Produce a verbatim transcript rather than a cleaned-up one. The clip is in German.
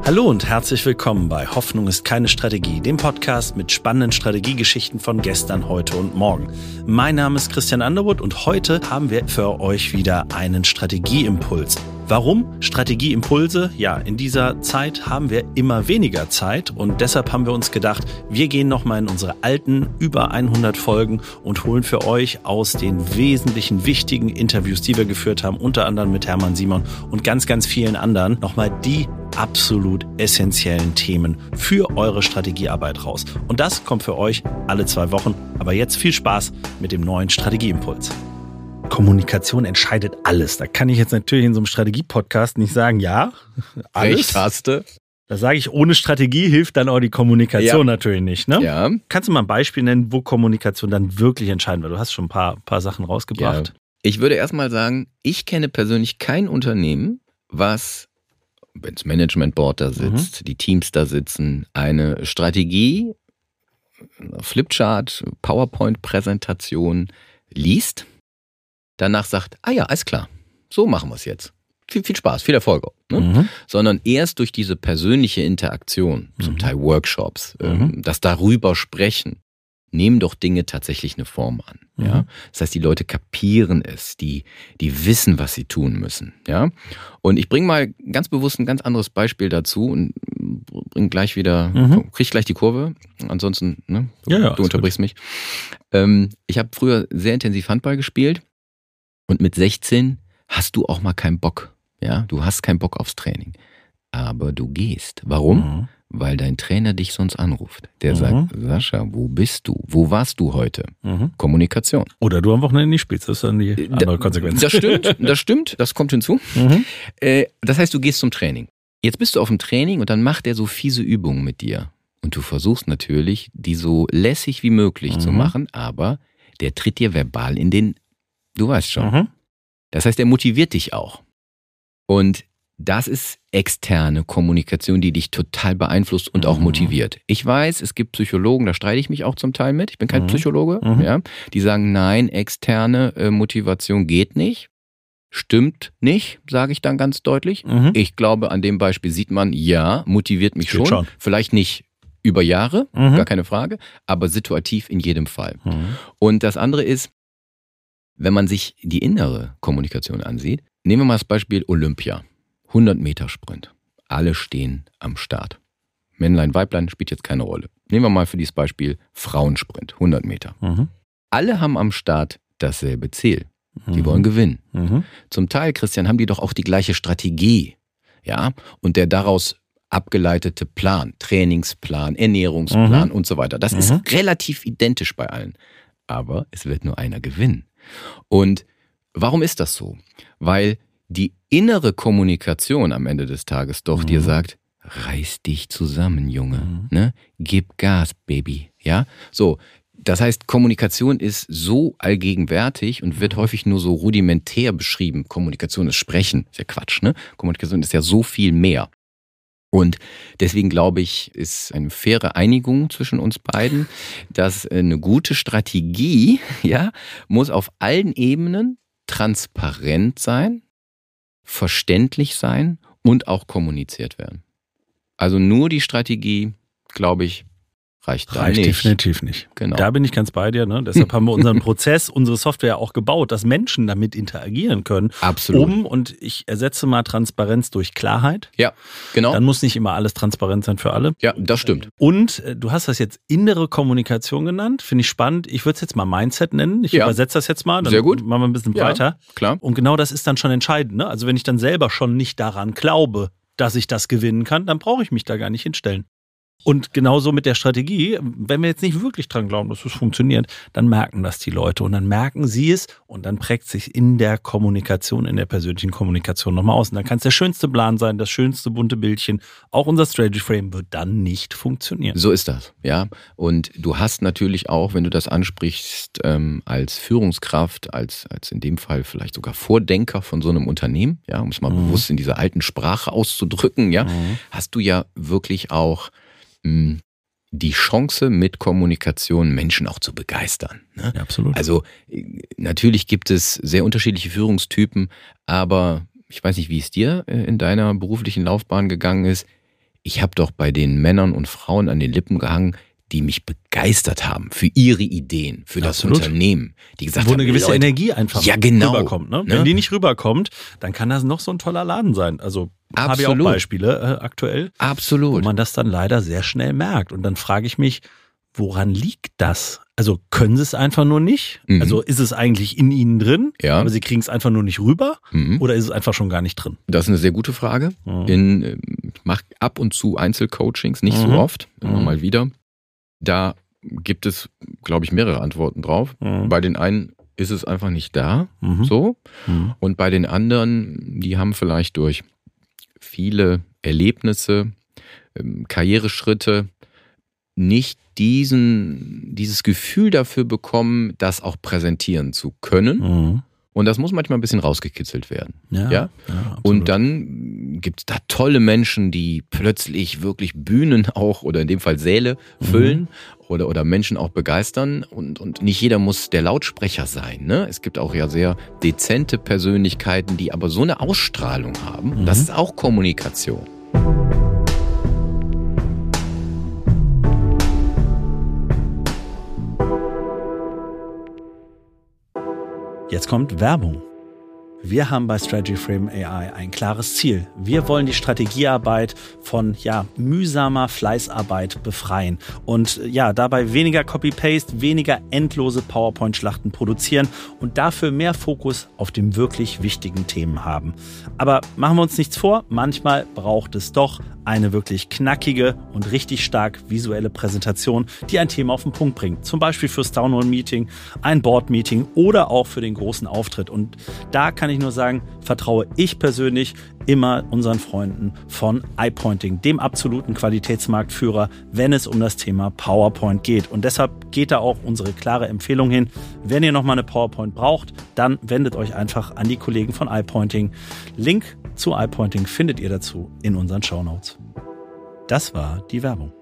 Hallo und herzlich willkommen bei Hoffnung ist keine Strategie, dem Podcast mit spannenden Strategiegeschichten von gestern, heute und morgen. Mein Name ist Christian Underwood und heute haben wir für euch wieder einen Strategieimpuls. Warum Strategieimpulse? Ja, in dieser Zeit haben wir immer weniger Zeit und deshalb haben wir uns gedacht, wir gehen nochmal in unsere alten über hundert Folgen und holen für euch aus den wesentlichen wichtigen Interviews, die wir geführt haben, unter anderem mit Hermann Simon und ganz, ganz vielen anderen, nochmal die absolut essentiellen Themen für eure Strategiearbeit raus. Und das kommt für euch alle zwei Wochen. Aber jetzt viel Spaß mit dem neuen Strategieimpuls. Kommunikation entscheidet alles. Da kann ich jetzt natürlich in so einem Strategie-Podcast nicht sagen, ja, alles. Recht hast du. Da sage ich, ohne Strategie hilft dann auch die Kommunikation ja. natürlich nicht. Ne? Ja. Kannst du mal ein Beispiel nennen, wo Kommunikation dann wirklich entscheidend wird? Du hast schon ein paar, paar Sachen rausgebracht. Ja. Ich würde erstmal sagen, ich kenne persönlich kein Unternehmen, was, wenn das Management Board da sitzt, mhm. die Teams da sitzen, eine Strategie, Flipchart, PowerPoint-Präsentation liest, danach sagt, ah ja, alles klar, so machen wir es jetzt. Viel, viel Spaß, viel Erfolg. Ne? Mhm. Sondern erst durch diese persönliche Interaktion, zum mhm. Teil Workshops, mhm. ähm, das darüber sprechen, nehmen doch Dinge tatsächlich eine Form an. Mhm. Ja? Das heißt, die Leute kapieren es, die, die wissen, was sie tun müssen. Ja? Und ich bringe mal ganz bewusst ein ganz anderes Beispiel dazu und bring gleich wieder, mhm. krieg gleich die Kurve. Ansonsten, ne, ja, ja, du unterbrichst mich. Ähm, ich habe früher sehr intensiv Handball gespielt. Und mit sechzehn hast du auch mal keinen Bock. Ja, du hast keinen Bock aufs Training. Aber du gehst. Warum? Mhm. Weil dein Trainer dich sonst anruft. Der mhm. sagt, Sascha, wo bist du? Wo warst du heute? Mhm. Kommunikation. Oder du am Wochenende nicht spielst. Das ist dann die andere da, Konsequenz. Das stimmt, das stimmt. Das kommt hinzu. Mhm. Äh, das heißt, du gehst zum Training. Jetzt bist du auf dem Training und dann macht er so fiese Übungen mit dir. Und du versuchst natürlich, die so lässig wie möglich mhm. zu machen, aber der tritt dir verbal in den Du weißt schon. Mhm. Das heißt, er motiviert dich auch. Und das ist externe Kommunikation, die dich total beeinflusst und auch motiviert. Ich weiß, es gibt Psychologen, da streite ich mich auch zum Teil mit. Ich bin kein mhm. Psychologe. Mhm. Ja, die sagen, nein, externe äh, Motivation geht nicht. Stimmt nicht, sage ich dann ganz deutlich. Mhm. Ich glaube, an dem Beispiel sieht man, ja, motiviert mich schon. schon. Vielleicht nicht über Jahre, mhm. gar keine Frage, aber situativ in jedem Fall. Mhm. Und das andere ist, wenn man sich die innere Kommunikation ansieht, nehmen wir mal das Beispiel Olympia. hundert Meter Sprint. Alle stehen am Start. Männlein, Weiblein spielt jetzt keine Rolle. Nehmen wir mal für dieses Beispiel Frauensprint. hundert Meter. Mhm. Alle haben am Start dasselbe Ziel. Die mhm. wollen gewinnen. Mhm. Zum Teil, Christian, haben die doch auch die gleiche Strategie. Ja? Und der daraus abgeleitete Plan, Trainingsplan, Ernährungsplan mhm. und so weiter. Das mhm. ist relativ identisch bei allen. Aber es wird nur einer gewinnen. Und warum ist das so? Weil die innere Kommunikation am Ende des Tages doch mhm. dir sagt, reiß dich zusammen, Junge, mhm. ne? Gib Gas, Baby, ja? So, das heißt, Kommunikation ist so allgegenwärtig und wird häufig nur so rudimentär beschrieben. Kommunikation ist Sprechen, ist ja Quatsch, ne? Kommunikation ist ja so viel mehr. Und deswegen glaube ich, ist eine faire Einigung zwischen uns beiden, dass eine gute Strategie, ja, muss auf allen Ebenen transparent sein, verständlich sein und auch kommuniziert werden. Also nur die Strategie, glaube ich, reicht da Reicht nicht. definitiv nicht. Genau. Da bin ich ganz bei dir. Ne? Deshalb haben wir unseren Prozess, unsere Software auch gebaut, dass Menschen damit interagieren können. Absolut. Um, und ich ersetze mal Transparenz durch Klarheit. Ja, genau. Dann muss nicht immer alles transparent sein für alle. Ja, das stimmt. Und äh, du hast das jetzt innere Kommunikation genannt. Finde ich spannend. Ich würde es jetzt mal Mindset nennen. Ich ja. übersetze das jetzt mal. Dann Sehr gut. machen wir ein bisschen breiter. Ja, klar. Und genau das ist dann schon entscheidend. Ne? Also wenn ich dann selber schon nicht daran glaube, dass ich das gewinnen kann, dann brauche ich mich da gar nicht hinstellen. Und genauso mit der Strategie, wenn wir jetzt nicht wirklich dran glauben, dass es funktioniert, dann merken das die Leute und dann merken sie es und dann prägt sich in der Kommunikation, in der persönlichen Kommunikation nochmal aus. Und dann kann es der schönste Plan sein, das schönste bunte Bildchen. Auch unser Strategy Frame wird dann nicht funktionieren. So ist das, ja. Und du hast natürlich auch, wenn du das ansprichst, ähm, als Führungskraft, als, als in dem Fall vielleicht sogar Vordenker von so einem Unternehmen, ja, um es mal mhm. bewusst in dieser alten Sprache auszudrücken, ja, mhm. hast du ja wirklich auch die Chance, mit Kommunikation Menschen auch zu begeistern. Ne? Ja, absolut. Also natürlich gibt es sehr unterschiedliche Führungstypen, aber ich weiß nicht, wie es dir in deiner beruflichen Laufbahn gegangen ist. ich habe doch bei den Männern und Frauen an den Lippen gehangen, die mich begeistert haben für ihre Ideen, für das Absolut. Unternehmen. Die gesagt Wo haben, eine gewisse Leute, Energie einfach ja, genau, rüberkommt. Ne? ne? Wenn die nicht rüberkommt, dann kann das noch so ein toller Laden sein. Also habe ich auch Beispiele äh, aktuell, Absolut. wo man das dann leider sehr schnell merkt. Und dann frage ich mich, woran liegt das? Also können sie es einfach nur nicht? Mhm. Also ist es eigentlich in ihnen drin, ja. aber sie kriegen es einfach nur nicht rüber? Mhm. Oder ist es einfach schon gar nicht drin? Das ist eine sehr gute Frage. Mhm. In, ich mache ab und zu Einzelcoachings, nicht mhm. so oft, immer mhm. mal wieder. Da gibt es, glaube ich, mehrere Antworten drauf. Mhm. Bei den einen ist es einfach nicht da, mhm. so. Mhm. Und bei den anderen, die haben vielleicht durch viele Erlebnisse, Karriereschritte nicht diesen, dieses Gefühl dafür bekommen, das auch präsentieren zu können. Mhm. Und das muss manchmal ein bisschen rausgekitzelt werden. Ja, ja? ja und dann gibt es da tolle Menschen, die plötzlich wirklich Bühnen auch oder in dem Fall Säle füllen mhm. oder, oder Menschen auch begeistern. Und, und nicht jeder muss der Lautsprecher sein. Ne? Es gibt auch ja sehr dezente Persönlichkeiten, die aber so eine Ausstrahlung haben. Mhm. Das ist auch Kommunikation. Jetzt kommt Werbung. Wir haben bei Strategy Frame A I ein klares Ziel. Wir wollen die Strategiearbeit von ja, mühsamer Fleißarbeit befreien und ja, dabei weniger Copy-Paste, weniger endlose PowerPoint-Schlachten produzieren und dafür mehr Fokus auf den wirklich wichtigen Themen haben. Aber machen wir uns nichts vor, manchmal braucht es doch eine wirklich knackige und richtig stark visuelle Präsentation, die ein Thema auf den Punkt bringt. Zum Beispiel fürs Townhall-Meeting, ein Board-Meeting oder auch für den großen Auftritt. Und da kann ich nur sagen, vertraue ich persönlich immer unseren Freunden von iPointing, dem absoluten Qualitätsmarktführer, wenn es um das Thema PowerPoint geht. Und deshalb geht da auch unsere klare Empfehlung hin. Wenn ihr nochmal eine PowerPoint braucht, dann wendet euch einfach an die Kollegen von iPointing. Link zu iPointing findet ihr dazu in unseren Shownotes. Das war die Werbung.